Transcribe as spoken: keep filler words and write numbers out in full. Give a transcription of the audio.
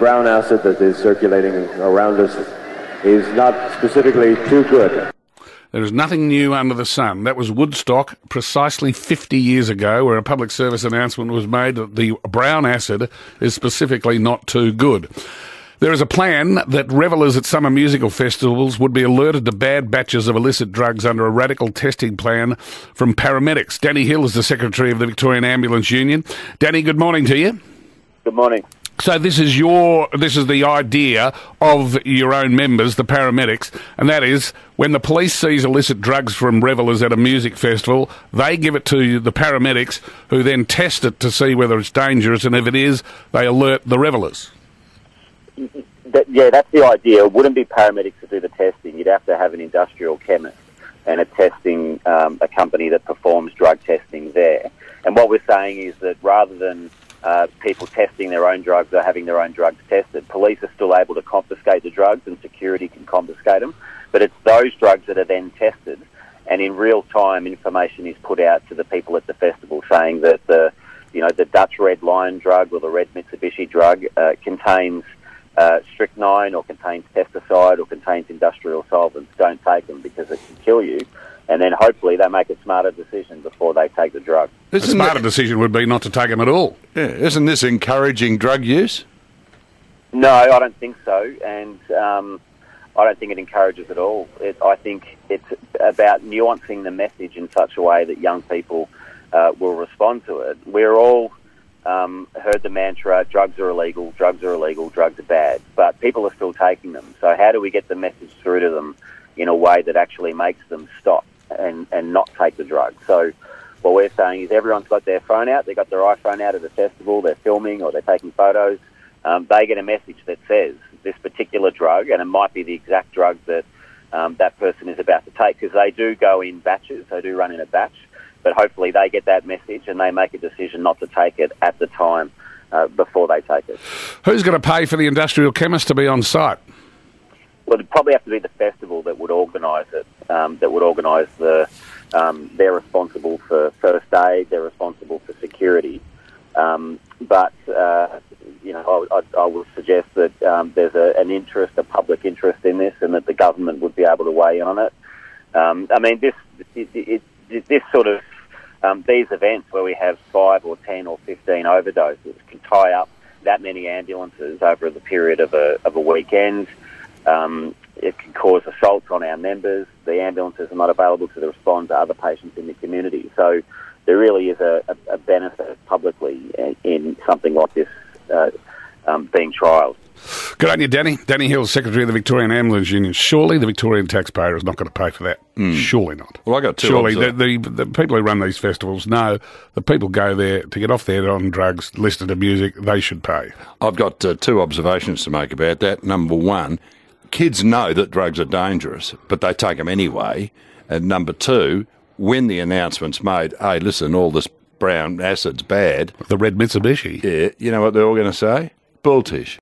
brown acid that is circulating around us is not specifically too good. There is nothing new under the sun. That was Woodstock precisely fifty years ago, where a public service announcement was made that the brown acid is specifically not too good. There is a plan that revellers at summer musical festivals would be alerted to bad batches of illicit drugs under a radical testing plan from paramedics. Danny Hill is the Secretary of the Victorian Ambulance Union. Danny, good morning to you. Good morning. So this is your, this is the idea of your own members, the paramedics, and that is when the police sees illicit drugs from revellers at a music festival, they give it to the paramedics, who then test it to see whether it's dangerous, and if it is, they alert the revellers. That, yeah, that's the idea. It wouldn't be paramedics to do the testing. You'd have to have an industrial chemist and a testing, um, a company that performs drug testing there. And what we're saying is that rather than Uh, people testing their own drugs or having their own drugs tested, police are still able to confiscate the drugs and security can confiscate them, but it's those drugs that are then tested, and in real time information is put out to the people at the festival saying that the, you know, the Dutch Red Lion drug or the Red Mitsubishi drug uh, contains uh, strychnine or contains pesticide or contains industrial solvents. Don't take them because it can kill you. And then hopefully they make a smarter decision before they take the drug. A smarter decision would be not to take them at all. Yeah, isn't this encouraging drug use? No, I don't think so, and um, I don't think it encourages at all. It, I think it's about nuancing the message in such a way that young people uh, will respond to it. We're all um, heard the mantra, drugs are illegal, drugs are illegal, drugs are bad, but people are still taking them. So how do we get the message through to them in a way that actually makes them stop and, and not take the drug? So what we're saying is everyone's got their phone out, they've got their iPhone out at a festival, they're filming or they're taking photos. Um, they get a message that says this particular drug, and it might be the exact drug that um, that person is about to take, because they do go in batches, they do run in a batch, but hopefully they get that message and they make a decision not to take it at the time uh, before they take it. Who's going to pay for the industrial chemist to be on site? Well, it'd probably have to be the festival that would organise it, um, that would organise the... Um, they're responsible for first aid, they're responsible for security. Um, but, uh, you know, I, I, I would suggest that um, there's a, an interest, a public interest in this, and that the government would be able to weigh in on it. Um, I mean, this it, it, it, this sort of, um, these events where we have five or ten or fifteen overdoses can tie up that many ambulances over the period of a, of a weekend. Um, it can cause assaults on our members. The ambulances are not available to respond to other patients in the community. So there really is a, a, a benefit publicly in, in something like this uh, um, being trialled. Good on you, Danny. Danny Hill, Secretary of the Victorian Ambulance Union. Surely the Victorian taxpayer is not going to pay for that. Mm. Surely not. Well, I got two. Surely the, the, the people who run these festivals know the people go there to get off there on drugs, listen to music, they should pay. I've got uh, two observations to make about that. Number one, kids know that drugs are dangerous, but they take them anyway. And number two, when the announcement's made, hey, listen, all this brown acid's bad. The Red Mitsubishi. Yeah, you know what they're all going to say? Bulltish.